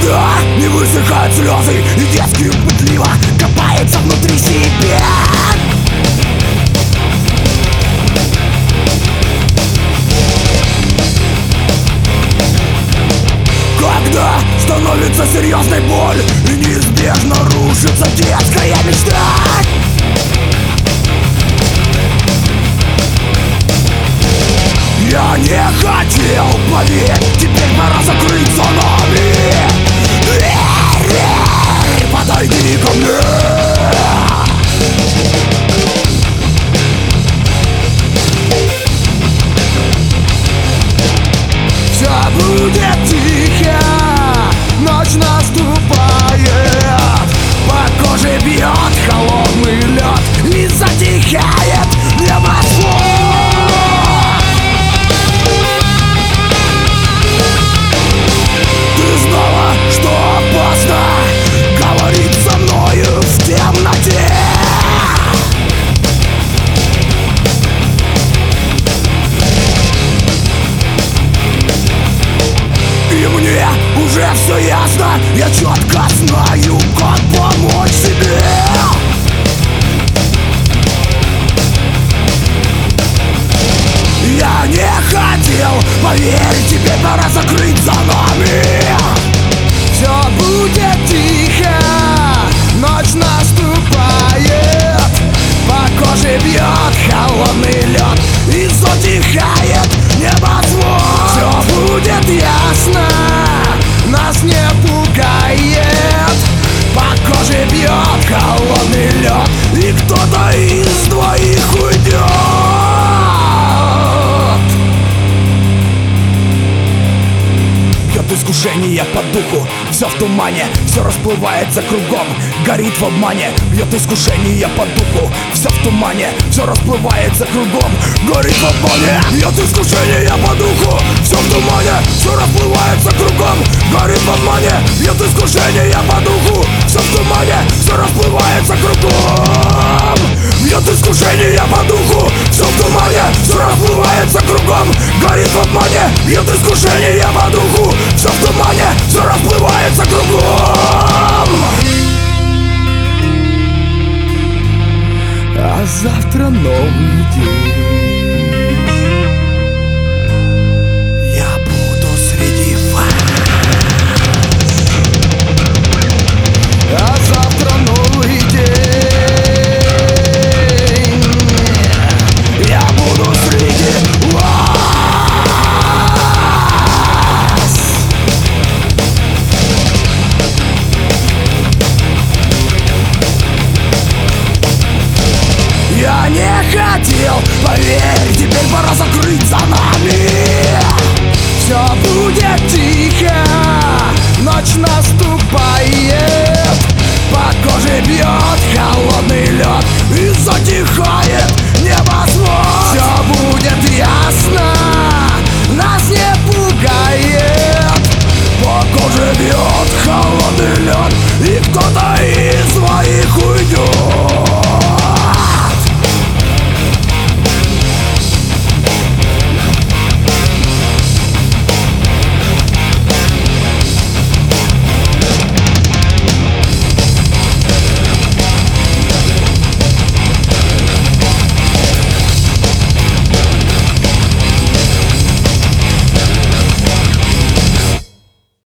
Когда не высыхают слезы и детский ум пытливо копается внутри себя. Когда становится серьезной боль и неизбежно рушится детская мечта. Я не хотел, поверь, теперь пора закрыть за нами. Подойди ко мне. Все будет тихо, ночь наступает, по коже бьет холодный лед и затихает небосвод. Ты знала, что опасно говорить со мною в темноте. И мне уже все ясно, я четко знаю, как помочь себе. Я не хотел, поверь, теперь пора закрыть за нами. Все будет тихо, ночь наступает, по коже бьет холодный лед и затихает небосвод. Все будет ясно, нас не пугает, по коже бьет холодный лед, и кто-то из двоих уйдет. Бьет искушение по духу, все в тумане, все расплывается кругом, горит в обмане. Бьет искушение по духу, все в тумане, все расплывается кругом, горит в обмане. Бьет искушение по духу, все в тумане, все расплывается кругом, горит в обмане. Бьет искушение по духу, все в тумане, все расплывается кругом. Бьет искушение по духу, все в тумане, все расплывается кругом, горит в обмане. Бьет искушение по духу, все в тумане, все расплывается кругом. А завтра новый день.